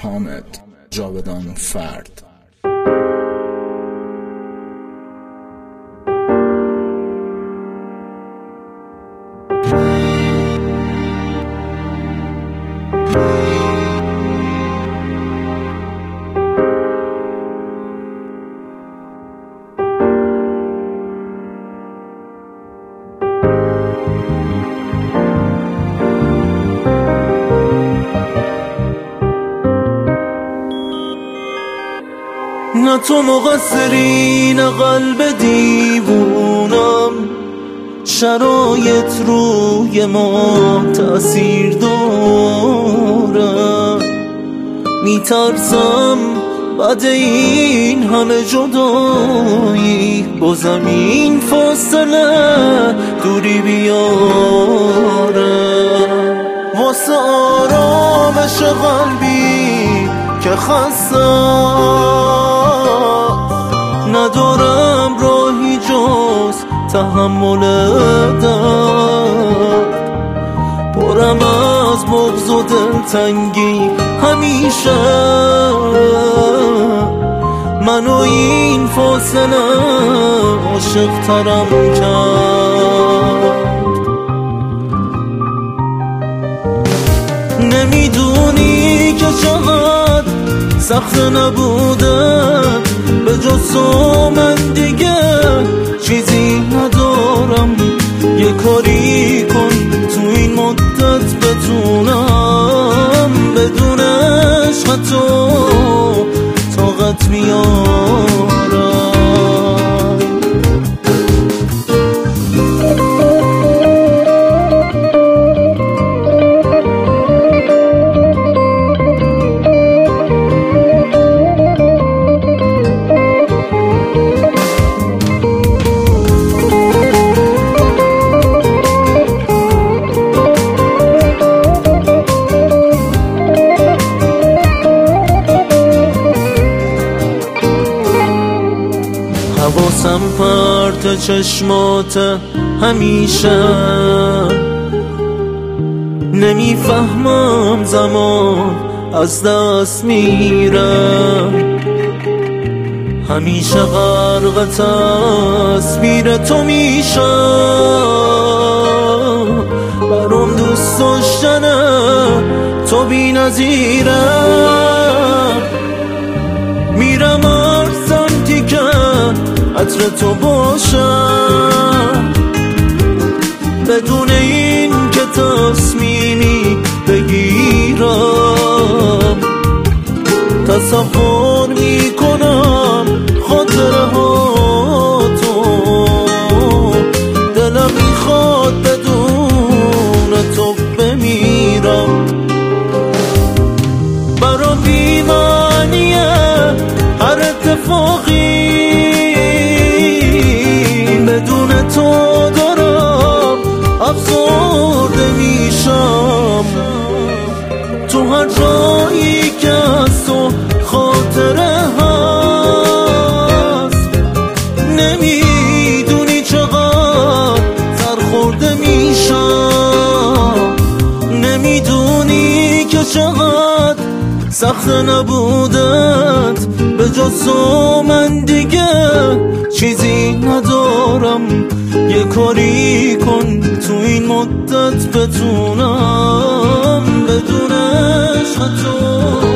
حامد جاودان فرد. نه تو مقصری نه قلب دیوونم، شرایط روی ما تأثیر داره. میترسم بعد این همه جدایی با زمین فاصله دوری بیاره. واسه آرامش قلبی که خسته ندارم راهی جز تحمل درد. پرم از بغض و دلتنگی همیشه منو این فاصله عاشق ترم کرد. نمیدونی که چقدر سخت نبوده، به جز تو من دیگه چیزی ندارم. یه کاری کن تو این مدت بتونم بدون عشق تو طاقت بیارم. حواسم پرت چشمات همیشه، نمیفهمم زمان از دست میره. همیشه غرق تصویر تو میشه، برام دوست داشتنه تو بی نظیره. میرم هر سمتی که عطر تو باشم، بدون این که تصمیمی بگیرم. تصور میکنم خاطره ها تو، دلم میخواد بدون تو بمیرم. برام بی‌معنیه هر اتفاقی، بدون تو دارم افسرده میشم. تو هر جایی که از تو خاطره هست، نمیدونی چقدر سرخورده میشم. نمیدونی که چقدر سخت نبودت، به جز تو من دیگه چیزی ندارم. یه کاری کن تو این مدت بتونم بدون عشق تو